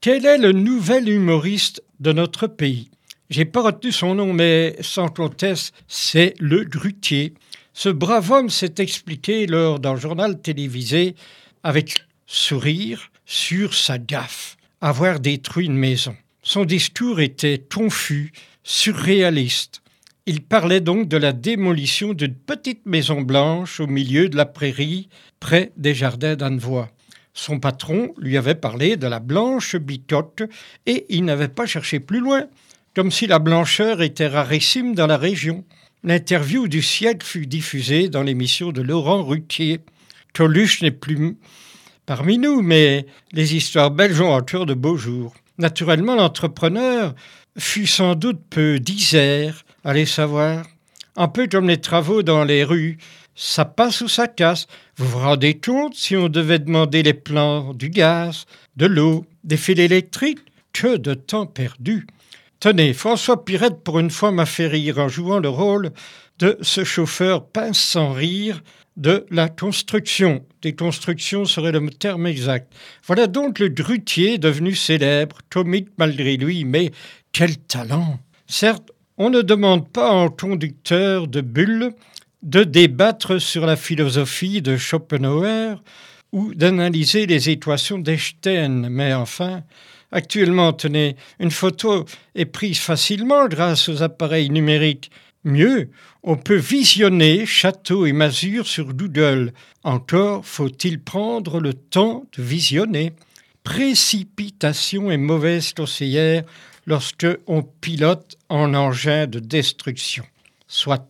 Quel est le nouvel humoriste de notre pays? J'ai pas retenu son nom, mais sans conteste, c'est le grutier. Ce brave homme s'est expliqué lors d'un journal télévisé avec sourire sur sa gaffe, avoir détruit une maison. Son discours était confus, surréaliste. Il parlait donc de la démolition d'une petite maison blanche au milieu de la prairie, près des jardins d'Annevoie. Son patron lui avait parlé de la blanche bicoque et il n'avait pas cherché plus loin, comme si la blancheur était rarissime dans la région. L'interview du siècle fut diffusée dans l'émission de Laurent Ruquier. Coluche n'est plus parmi nous, mais les histoires belges ont encore de beaux jours. Naturellement, l'entrepreneur fut sans doute peu disert, allez savoir. Un peu comme les travaux dans les rues, ça passe ou ça casse. Vous vous rendez compte si on devait demander les plans du gaz, de l'eau, des fils électriques? Que de temps perdu! Tenez, François Pirette pour une fois m'a fait rire en jouant le rôle de ce chauffeur pince sans rire de la construction. Déconstruction serait le terme exact. Voilà donc le grutier devenu célèbre, comique malgré lui, mais quel talent! Certes, on ne demande pas à un conducteur de bulles de débattre sur la philosophie de Schopenhauer ou d'analyser les équations d'Einstein, mais enfin, actuellement, tenez, une photo est prise facilement grâce aux appareils numériques. Mieux, on peut visionner Château et Masure sur Google. Encore faut-il prendre le temps de visionner. Précipitation est mauvaise conseillère lorsque on pilote un engin de destruction. Soit.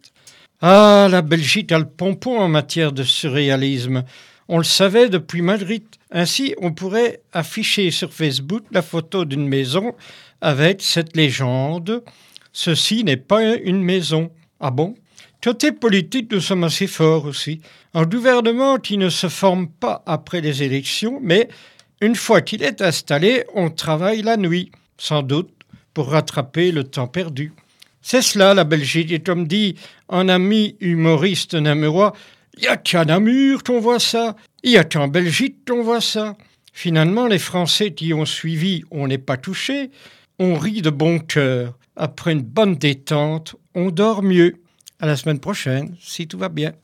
Ah, la Belgique a le pompon en matière de surréalisme. On le savait depuis Madrid. Ainsi, on pourrait afficher sur Facebook la photo d'une maison avec cette légende « Ceci n'est pas une maison ». Ah bon? Côté politique, nous sommes assez forts aussi. Un gouvernement qui ne se forme pas après les élections, mais une fois qu'il est installé, on travaille la nuit, sans doute, pour rattraper le temps perdu. C'est cela la Belgique, et comme dit un ami humoriste namurois, il n'y a qu'à Namur qu'on voit ça, il n'y a qu'en Belgique qu'on voit ça. Finalement, les Français qui ont suivi, on n'est pas touché, on rit de bon cœur. Après une bonne détente, on dort mieux. À la semaine prochaine, si tout va bien.